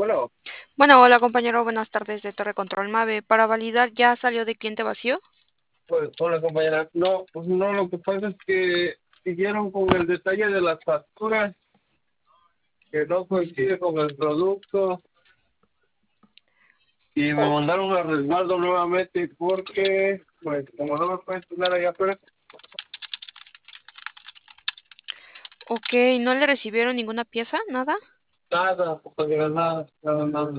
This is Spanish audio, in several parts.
Bueno, Bueno, hola compañero, buenas tardes de Torre Control Mave. Para validar, ¿ya salió de cliente vacío? pues hola compañera. No, pues no, lo que pasa es que siguieron con el detalle de las facturas, que no coincide con el producto, y me O- mandaron a resguardo nuevamente porque, pues, como no me pueden tener allá afuera, ok, ¿no le recibieron ninguna pieza? ¿Nada? nada, compañera, nada, nada, nada.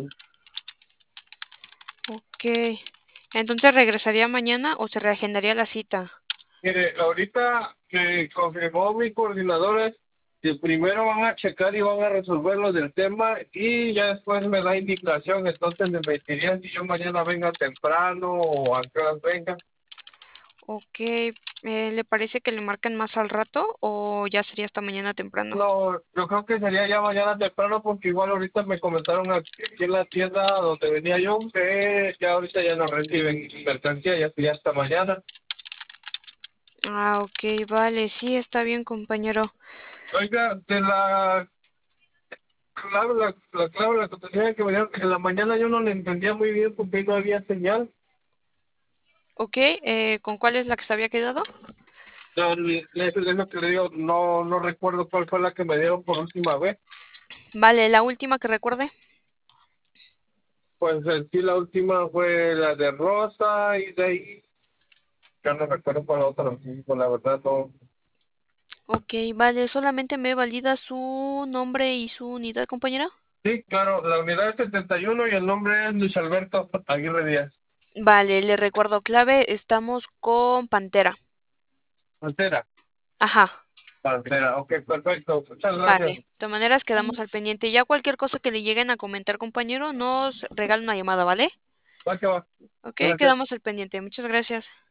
Ok. Entonces, ¿regresaría mañana o se reagendaría la cita? Mire, ahorita me confirmó mi coordinadora que primero van a checar y van a resolver lo del tema y ya después me da indicación, entonces me pedirían si yo mañana venga temprano o a qué horas venga. Ok, ¿le parece que le marquen más al rato o ya sería hasta mañana temprano? No, yo creo que sería ya mañana temprano porque igual ahorita me comentaron aquí en la tienda donde venía yo que ya ahorita ya no reciben mercancía, ya sería hasta mañana. Ah, ok, vale, sí, está bien, compañero. Oiga, de la clave, la contraseña que me dieron, en la mañana yo no le entendía muy bien porque no había señal. Ok, ¿con cuál es la que se había quedado? No, es lo que le digo, no recuerdo cuál fue la que me dieron por última vez. Vale, la última que recuerde. Pues en sí la última fue la de Rosa y de ahí ya no recuerdo cuál otra, sí, pues la verdad no. Ok, vale, solamente me valida su nombre y su unidad, compañera. Sí, claro, la unidad es 71 y el nombre es Luis Alberto Aguirre Díaz. Vale, le recuerdo clave, estamos con Pantera. Pantera, Ajá, Pantera, ok, perfecto, muchas vale. gracias. De todas maneras quedamos al pendiente. Ya cualquier cosa que le lleguen a comentar, compañero, nos regala una llamada, ¿vale? Va que va, Ok, gracias. quedamos al pendiente. Muchas gracias.